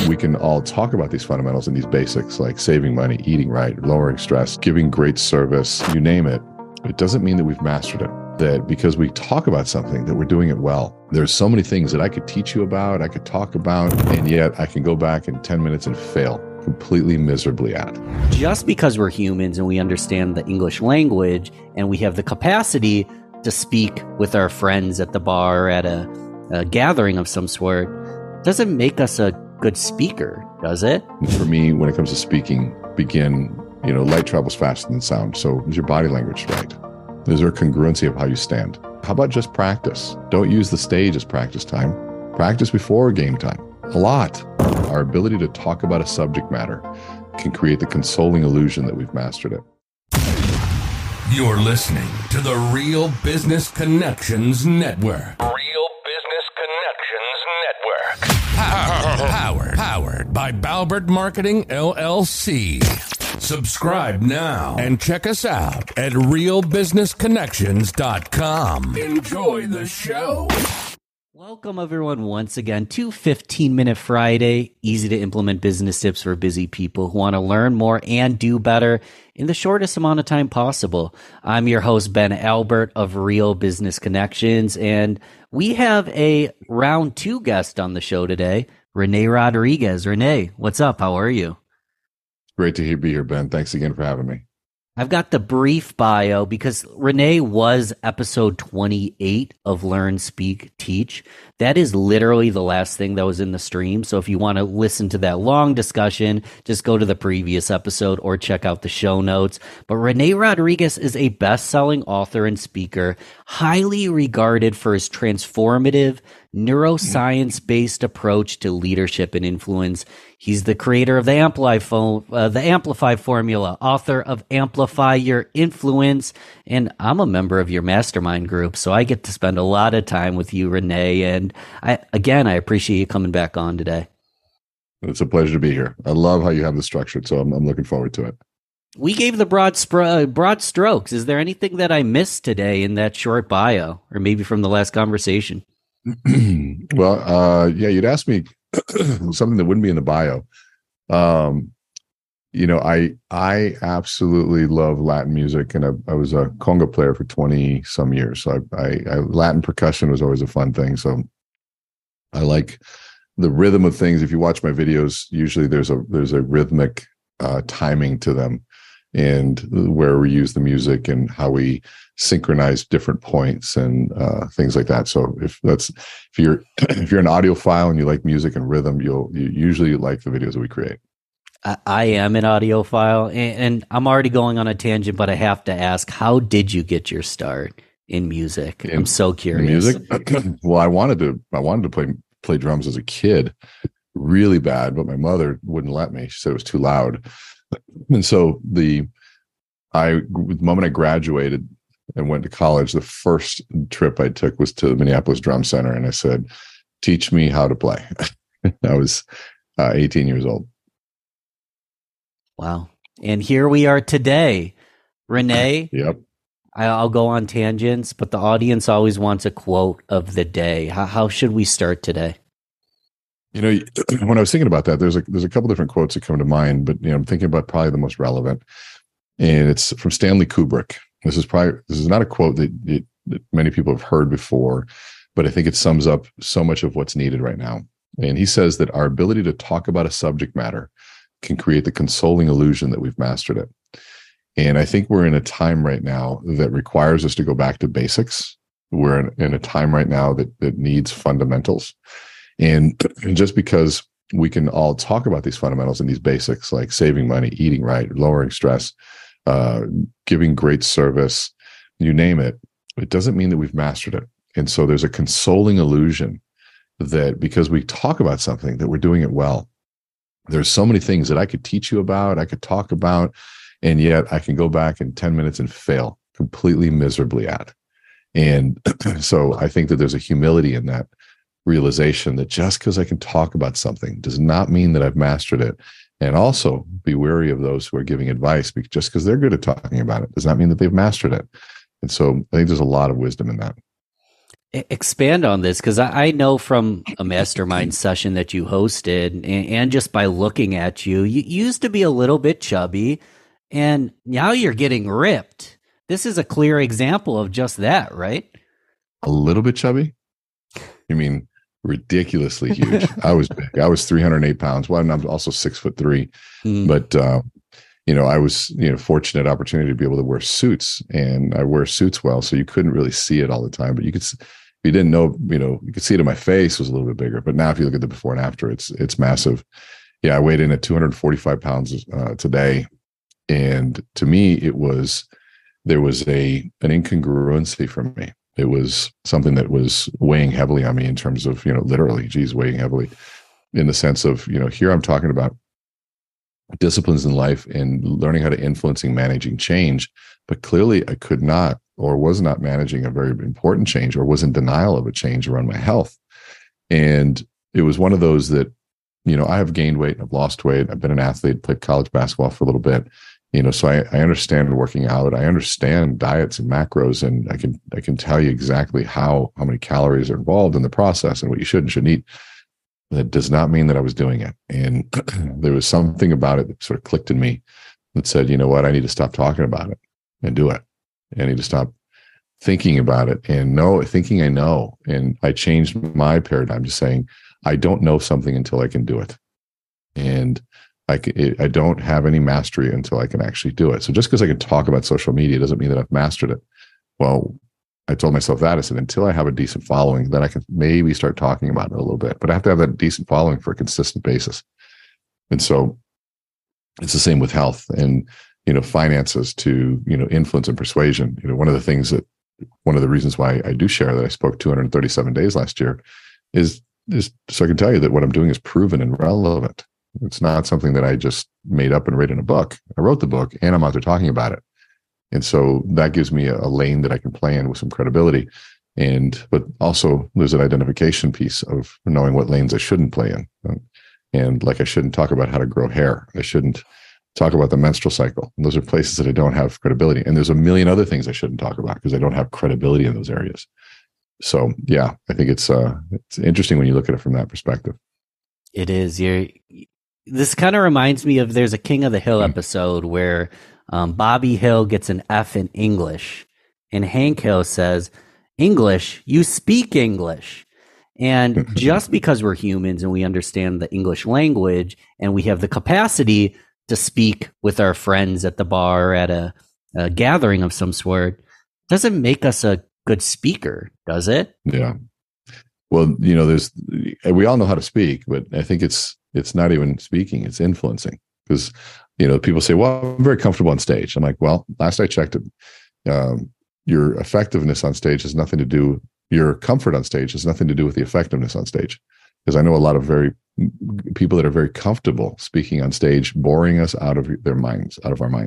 we can all talk about these fundamentals and these basics like saving money, eating right, lowering stress, giving great service, you name it. It doesn't mean that we've mastered it. That because we talk about something that we're doing it well. There's so many things that I could teach you about, I could talk about, and yet I can go back in 10 minutes and fail completely miserably at. Just because we're humans and we understand the English language and we have the capacity to speak with our friends at the bar or at a gathering of some sort, doesn't make us a good speaker, does it? For me, when it comes to speaking, light travels faster than sound. So is your body language right? Is there a congruency of how you stand? How about just practice? Don't use the stage as practice time. Practice before game time. A lot. Our ability to talk about a subject matter can create the consoling illusion that we've mastered it. You're listening to the Real Business Connections Network. Real Business Connections Network. Powered by Balbert Marketing, LLC. Subscribe now and check us out at realbusinessconnections.com. Enjoy the show. Welcome, everyone, once again to 15-Minute Friday, easy to implement business tips for busy people who want to learn more and do better in the shortest amount of time possible. I'm your host, Ben Albert of Real Business Connections, and we have a round 2 guest on the show today, Rene Rodriguez. Rene, what's up? How are you? Great to be here, Ben. Thanks again for having me. I've got the brief bio because Rene was episode 28 of Learn, Speak, Teach. That is literally the last thing that was in the stream. So if you want to listen to that long discussion, just go to the previous episode or check out the show notes. But Rene Rodriguez is a best-selling author and speaker, highly regarded for his transformative, neuroscience-based approach to leadership and influence. He's the creator of the Amplify Formula, author of Amplify Your Influence, and I'm a member of your mastermind group, so I get to spend a lot of time with you, Rene, and I appreciate you coming back on today. It's a pleasure to be here. I love how you have this structured, so I'm looking forward to it. We gave the broad strokes. Is there anything that I missed today in that short bio, or maybe from the last conversation? Well, you'd asked me something that wouldn't be in the bio. I absolutely love Latin music, and I was a conga player for 20 some years. So Latin percussion was always a fun thing. So I like the rhythm of things. If you watch my videos, usually there's a rhythmic timing to them, and where we use the music and how we synchronize different points and things like that. So if you're an audiophile and you like music and rhythm, you usually like the videos that we create. I am an audiophile, and I'm already going on a tangent, but I have to ask, how did you get your start in music? I'm so curious. Music? Well, I wanted to play drums as a kid really bad, but my mother wouldn't let me. She said it was too loud. And so the moment I graduated and went to college, the first trip I took was to the Minneapolis Drum Center, and I said, teach me how to play. I was 18 years old. Wow. And here we are today. Rene, Yep. I'll go on tangents, but the audience always wants a quote of the day. How should we start today? When I was thinking about that, there's a couple different quotes that come to mind, but I'm thinking about probably the most relevant, and it's from Stanley Kubrick. This is not a quote that many people have heard before, but I think it sums up so much of what's needed right now. And he says that our ability to talk about a subject matter can create the consoling illusion that we've mastered it. And I think we're in a time right now that requires us to go back to basics. We're in a time right now that needs fundamentals. And just because we can all talk about these fundamentals and these basics, like saving money, eating right, lowering stress, giving great service, you name it, it doesn't mean that we've mastered it. And so there's a consoling illusion that because we talk about something that we're doing it well. There's so many things that I could teach you about, I could talk about, and yet I can go back in 10 minutes and fail completely miserably at. And so I think that there's a humility in that realization that just because I can talk about something does not mean that I've mastered it. And also be wary of those who are giving advice, because just because they're good at talking about it does not mean that they've mastered it. And so I think there's a lot of wisdom in that. Expand on this, because I know from a mastermind session that you hosted, and just by looking at you, you used to be a little bit chubby, and now you're getting ripped. This is a clear example of just that, right? A little bit chubby? You mean ridiculously huge? I was big. I was 308 pounds. Well, and I'm also 6'3", but I was fortunate opportunity to be able to wear suits, and I wear suits well, so you couldn't really see it all the time, but you could. If you didn't know, you could see it in my face was a little bit bigger. But now, if you look at the before and after, it's massive. Yeah, I weighed in at 245 pounds today, and to me, there was an incongruency for me. It was something that was weighing heavily on me in terms of literally, weighing heavily in the sense of here I'm talking about disciplines in life and learning how to influence and managing change, but clearly I could not or was not managing a very important change, or was in denial of a change around my health. And it was one of those that, I have gained weight, I've lost weight, I've been an athlete, played college basketball for a little bit, so I understand working out, I understand diets and macros, and I can tell you exactly how many calories are involved in the process and what you should and shouldn't eat. That does not mean that I was doing it. And there was something about it that sort of clicked in me that said, you know what, I need to stop talking about it and do it. I need to stop thinking about it and thinking I know. And I changed my paradigm to saying, I don't know something until I can do it. And I don't have any mastery until I can actually do it. So just because I can talk about social media doesn't mean that I've mastered it. Well, I told myself that. I said, until I have a decent following, then I can maybe start talking about it a little bit. But I have to have that decent following for a consistent basis. And so it's the same with health and, finances to, influence and persuasion. One of the reasons why I do share that I spoke 237 days last year is so I can tell you that what I'm doing is proven and relevant. It's not something that I just made up and wrote in a book. I wrote the book and I'm out there talking about it. And so that gives me a lane that I can play in with some credibility. But also there's an identification piece of knowing what lanes I shouldn't play in. And like, I shouldn't talk about how to grow hair. I shouldn't talk about the menstrual cycle. And those are places that I don't have credibility. And there's a million other things I shouldn't talk about because I don't have credibility in those areas. So yeah, I think it's interesting when you look at it from that perspective. It is. This kind of reminds me of, there's a King of the Hill episode where Bobby Hill gets an F in English, and Hank Hill says, English, you speak English. And just because we're humans and we understand the English language and we have the capacity to speak with our friends at the bar, at a gathering of some sort, doesn't make us a good speaker, does it? Yeah. Well, we all know how to speak, but I think it's not even speaking, it's influencing. Because, people say, well, I'm very comfortable on stage. I'm like, well, last I checked it, your effectiveness on stage has nothing to do, your comfort on stage has nothing to do with the effectiveness on stage. Because I know a lot of people that are very comfortable speaking on stage, boring us out of our minds.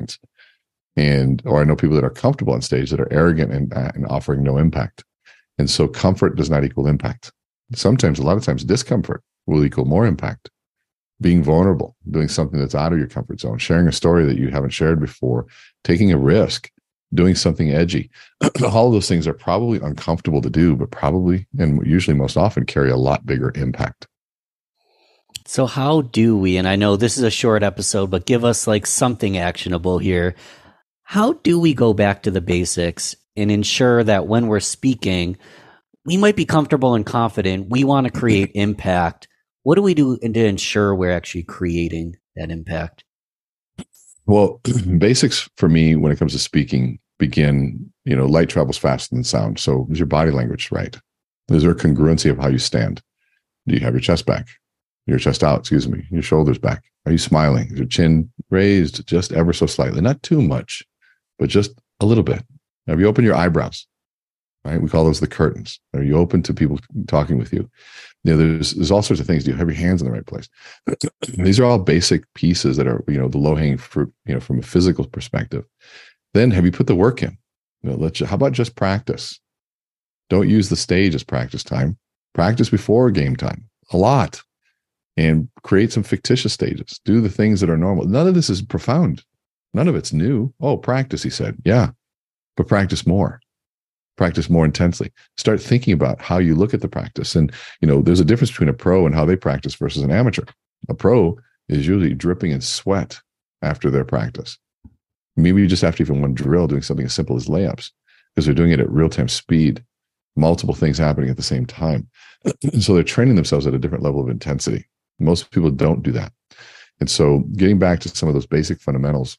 Or I know people that are comfortable on stage that are arrogant and offering no impact. And so comfort does not equal impact. Sometimes, a lot of times, discomfort will equal more impact. Being vulnerable, doing something that's out of your comfort zone, sharing a story that you haven't shared before, taking a risk, doing something edgy. All of those things are probably uncomfortable to do, but probably, and usually most often, carry a lot bigger impact. So how do we, and I know this is a short episode, but give us like something actionable here. How do we go back to the basics and ensure that when we're speaking, we might be comfortable and confident, we want to create impact? What do we do to ensure we're actually creating that impact? Well, basics for me when it comes to speaking begin, light travels faster than sound. So is your body language right? Is there a congruency of how you stand? Do you have your chest back? Your chest out, your shoulders back? Are you smiling? Is your chin raised just ever so slightly? Not too much, but just a little bit. Have you opened your eyebrows? Right? We call those the curtains. Are you open to people talking with you? There's all sorts of things. Do you have your hands in the right place? These are all basic pieces that are, the low-hanging fruit, from a physical perspective. Then have you put the work in? How about just practice? Don't use the stage as practice time. Practice before game time a lot, and create some fictitious stages. Do the things that are normal. None of this is profound. None of it's new. Oh, practice, he said. Yeah, but practice more. Practice more intensely. Start thinking about how you look at the practice. And, there's a difference between a pro and how they practice versus an amateur. A pro is usually dripping in sweat after their practice. Maybe just after even one drill, doing something as simple as layups, because they're doing it at real-time speed, multiple things happening at the same time. So they're training themselves at a different level of intensity. Most people don't do that. And so getting back to some of those basic fundamentals,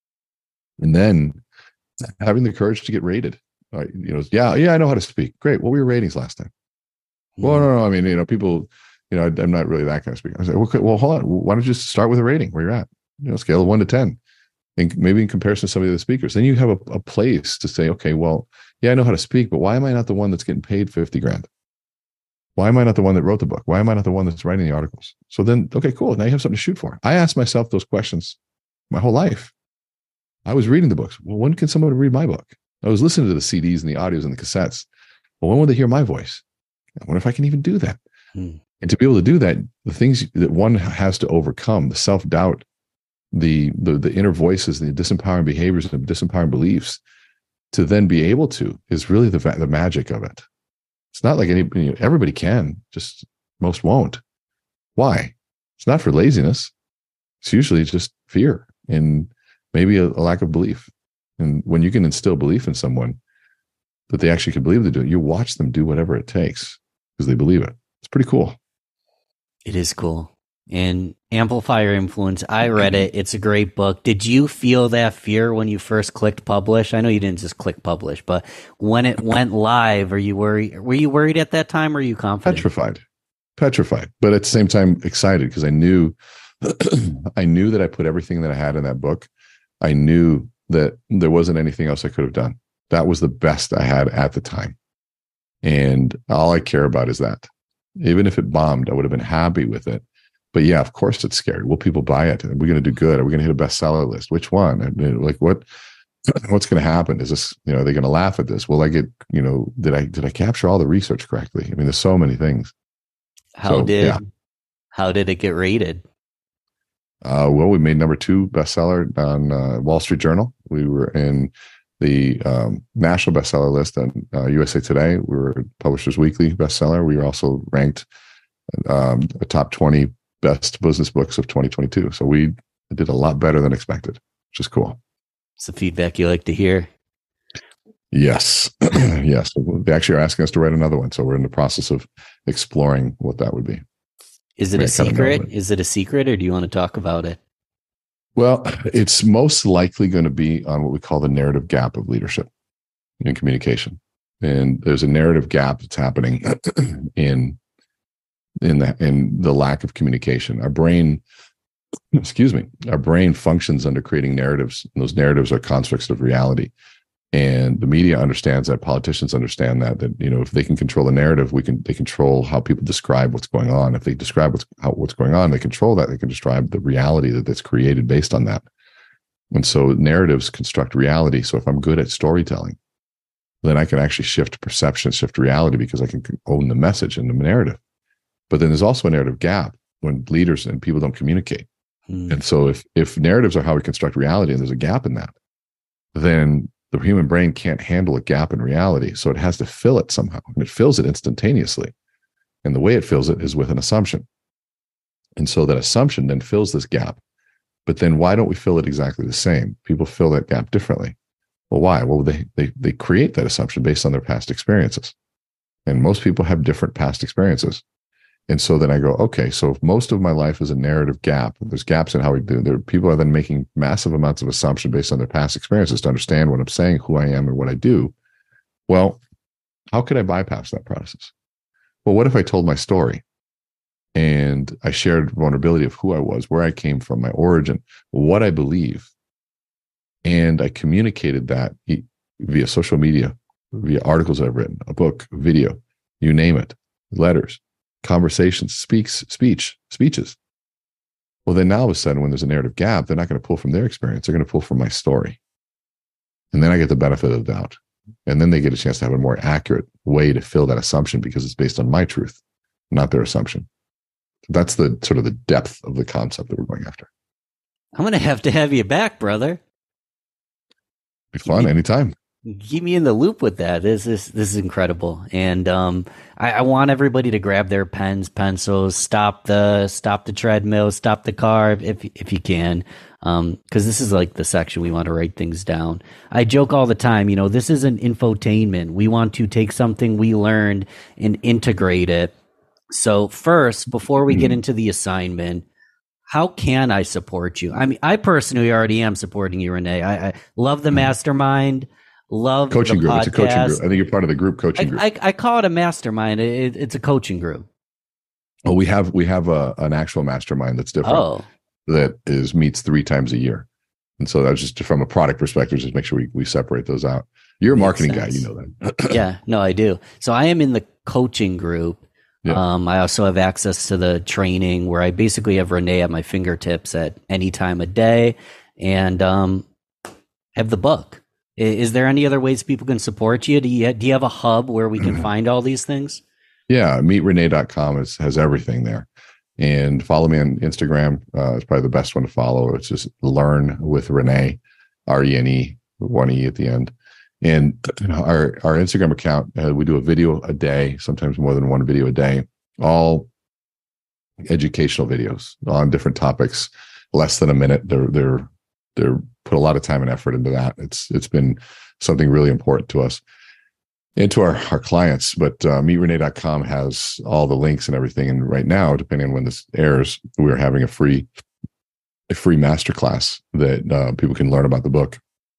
and then having the courage to get rated. I know how to speak. Great. What were your ratings last time? Well, no. I mean, people, I'm not really that kind of speaker. I was like, okay, well, hold on. Why don't you just start with a rating where you're at? Scale of 1 to 10. And maybe in comparison to some of the other speakers. Then you have a place to say, okay, well, yeah, I know how to speak, but why am I not the one that's getting paid 50 grand? Why am I not the one that wrote the book? Why am I not the one that's writing the articles? So then, okay, cool. Now you have something to shoot for. I asked myself those questions my whole life. I was reading the books. Well, when can someone read my book? I was listening to the CDs and the audios and the cassettes. Well, when will they hear my voice? I wonder if I can even do that. And to be able to do that, the things that one has to overcome, the self-doubt, the inner voices, the disempowering behaviors and the disempowering beliefs, to then be able to, is really the magic of it. It's not like everybody can, just most won't. Why? It's not for laziness. It's usually just fear and maybe a lack of belief. And when you can instill belief in someone that they actually can believe they do it, you watch them do whatever it takes because they believe it. It's pretty cool. It is cool. And Amplify Your Influence, I read it. It's a great book. Did you feel that fear when you first clicked publish? I know you didn't just click publish, but when it went live, were you worried at that time, or were you confident? Petrified, but at the same time excited, because I knew that I put everything that I had in that book. I knew that there wasn't anything else I could have done. That was the best I had at the time. And all I care about is that. Even if it bombed, I would have been happy with it. But yeah, of course it's scary. Will people buy it? Are we going to do good? Are we going to hit a bestseller list? Which one? What's going to happen? Is this, are they going to laugh at this? Will I get, did I capture all the research correctly? I mean, there's so many things. How did it get rated? Well, we made number 2 bestseller on Wall Street Journal. We were in the national bestseller list on USA Today. We were Publishers Weekly bestseller. We were also ranked a top 20 best business books of 2022. So we did a lot better than expected, which is cool. It's the feedback you like to hear. Yes. Yes. They actually are asking us to write another one. So we're in the process of exploring what that would be. Is it a secret? Is it a secret, or do you want to talk about it? Well, it's most likely going to be on what we call the narrative gap of leadership in communication. And there's a narrative gap that's happening in the lack of communication. Our brain functions under creating narratives. And those narratives are constructs of reality. And the media understands that, politicians understand that if they can control the narrative, they control how people describe what's going on. If they describe what's going on, they control that. They can describe the reality that's created based on that. And so narratives construct reality. So if I'm good at storytelling, then I can actually shift perception, shift reality, because I can own the message and the narrative. But then there's also a narrative gap when leaders and people don't communicate. And so if narratives are how we construct reality and there's a gap in that, then the human brain can't handle a gap in reality. So it has to fill it somehow. And it fills it instantaneously. And the way it fills it is with an assumption. And so that assumption then fills this gap. But then why don't we fill it exactly the same? People fill that gap differently. Well, why? Well, they create that assumption based on their past experiences. And most people have different past experiences. And so then I go, okay, so if most of my life is a narrative gap, there's gaps in how we do. People are then making massive amounts of assumption based on their past experiences to understand what I'm saying, who I am, and what I do. Well, how could I bypass that process? Well, what if I told my story and I shared vulnerability of who I was, where I came from, my origin, what I believe, and I communicated that via social media, via articles I've written, a book, a video, you name it, letters, conversations, speeches. Well, then now all of a sudden, when there's a narrative gap, they're not going to pull from their experience. They're going to pull from my story. And then I get the benefit of the doubt. And then they get a chance to have a more accurate way to fill that assumption because it's based on my truth, not their assumption. That's the sort of the depth of the concept that we're going after. I'm going to have you back, brother. Be fun anytime. Keep me in the loop with that. This is incredible, and I want everybody to grab their pens, pencils, stop the treadmill, stop the car if you can, because this is like the section we want to write things down. I joke all the time, this is an infotainment. We want to take something we learned and integrate it. So first, before we get into the assignment, how can I support you? I mean, I personally already am supporting you, Renee. I love the mastermind. Love coaching the group. podcast. It's a coaching group. I think you're part of the group coaching group. I call it a mastermind. It's a coaching group. Oh, we have an actual mastermind that's different. Oh, that meets 3 times a year, and so that's just from a product perspective. Just make sure we separate those out. You're a marketing guy, you know that. Yeah, no, I do. So I am in the coaching group. Yeah. I also have access to the training where I basically have Renee at my fingertips at any time of day, and have the book. Is there any other ways people can support you? Do you have a hub where we can find all these things? Yeah, meetrenee.com has everything there. And follow me on Instagram. It's probably the best one to follow. It's just Learn with Renee, RENE, 1 E at the end. And our Instagram account, we do a video a day, sometimes more than one video a day, all educational videos on different topics, less than a minute. They're put a lot of time and effort into that. It's been something really important to us and to our clients. But meetrenee.com has all the links and everything. And right now, depending on when this airs, we're having a free masterclass that people can learn about the book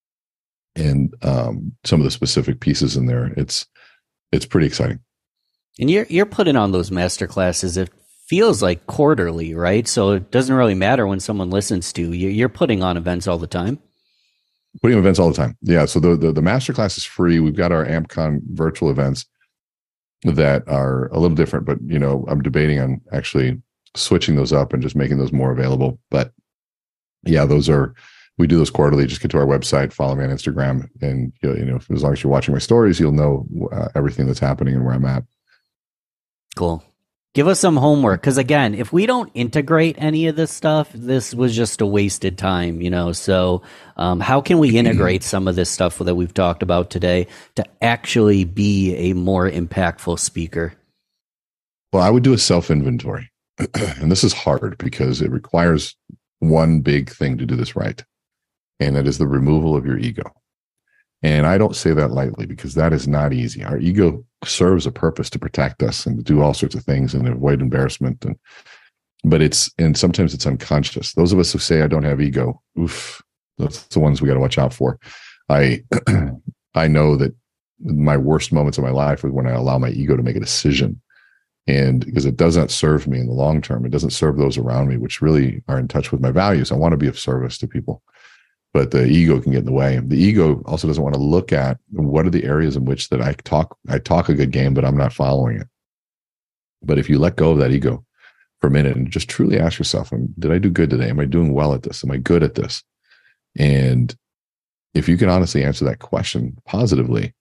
and some of the specific pieces in there. It's pretty exciting. And you're putting on those masterclasses. It feels like quarterly, right? So it doesn't really matter when someone listens to you. You're putting on events all the time. Putting events all the time. Yeah. So the masterclass is free. We've got our AmpCon virtual events that are a little different, but I'm debating on actually switching those up and just making those more available. But yeah, we do those quarterly. Just get to our website, follow me on Instagram, and as long as you're watching my stories, you'll know everything that's happening and where I'm at. Cool. Give us some homework, because again, if we don't integrate any of this stuff, this was just a wasted time, So how can we integrate some of this stuff that we've talked about today to actually be a more impactful speaker? Well, I would do a self-inventory. And this is hard because it requires one big thing to do this right. And that is the removal of your ego. And I don't say that lightly because that is not easy. Our ego serves a purpose to protect us and to do all sorts of things and avoid embarrassment. But sometimes it's unconscious. Those of us who say I don't have ego, that's the ones we got to watch out for. I know that my worst moments of my life was when I allow my ego to make a decision. And because it does not serve me in the long term, it doesn't serve those around me, which really are in touch with my values. I want to be of service to people. But the ego can get in the way. The ego also doesn't want to look at what are the areas in which that I talk a good game, but I'm not following it. But if you let go of that ego for a minute and just truly ask yourself, did I do good today? Am I doing well at this? Am I good at this? And if you can honestly answer that question positively,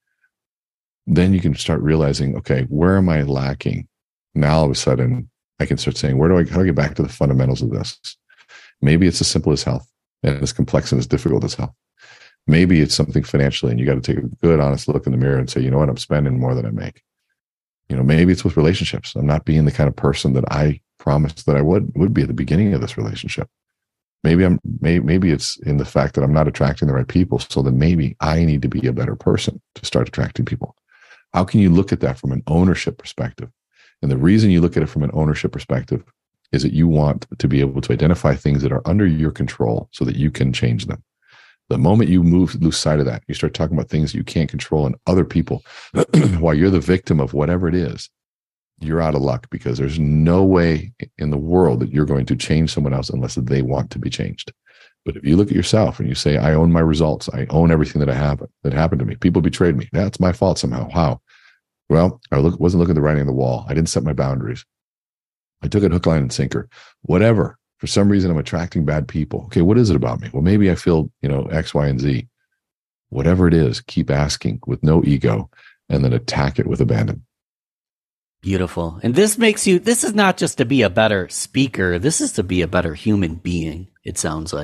then you can start realizing, okay, where am I lacking? Now all of a sudden I can start saying, how do I get back to the fundamentals of this? Maybe it's as simple as health. And as complex and as difficult as health. Maybe it's something financially, and you got to take a good, honest look in the mirror and say, you know what, I'm spending more than I make. Maybe it's with relationships. I'm not being the kind of person that I promised that I would be at the beginning of this relationship. Maybe it's in the fact that I'm not attracting the right people. So then maybe I need to be a better person to start attracting people. How can you look at that from an ownership perspective? And the reason you look at it from an ownership perspective is that you want to be able to identify things that are under your control so that you can change them. The moment you lose sight of that, you start talking about things that you can't control in other people while you're the victim of whatever it is, you're out of luck, because there's no way in the world that you're going to change someone else unless they want to be changed. But if you look at yourself and you say, I own my results, I own everything that happened to me. People betrayed me. That's my fault somehow. How? Well, I wasn't looking at the writing on the wall. I didn't set my boundaries. I took it hook, line, and sinker. Whatever. For some reason, I'm attracting bad people. Okay, what is it about me? Well, maybe I feel, X, Y, and Z. Whatever it is, keep asking with no ego, and then attack it with abandon. Beautiful. And this is not just to be a better speaker. This is to be a better human being, it sounds like.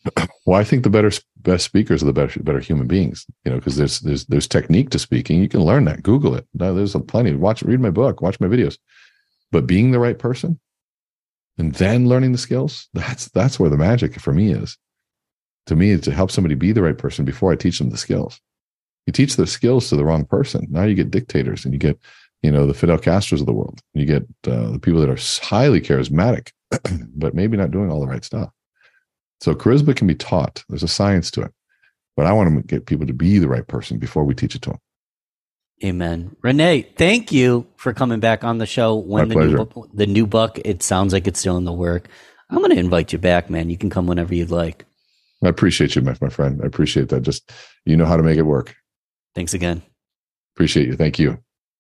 Well, I think the best speakers are the better human beings, because there's technique to speaking. You can learn that. Google it. There's plenty. Read my book, watch my videos. But being the right person and then learning the skills, that's where the magic for me is. To me, to help somebody be the right person before I teach them the skills. You teach the skills to the wrong person. Now you get dictators, and you get, the Fidel Castros of the world. You get the people that are highly charismatic, but maybe not doing all the right stuff. So charisma can be taught. There's a science to it. But I want to get people to be the right person before we teach it to them. Amen. Renee, thank you for coming back on the show. When the new book, it sounds like it's still in the work. I'm going to invite you back, man. You can come whenever you'd like. I appreciate you, my friend. I appreciate that. Just, how to make it work. Thanks again. Appreciate you. Thank you.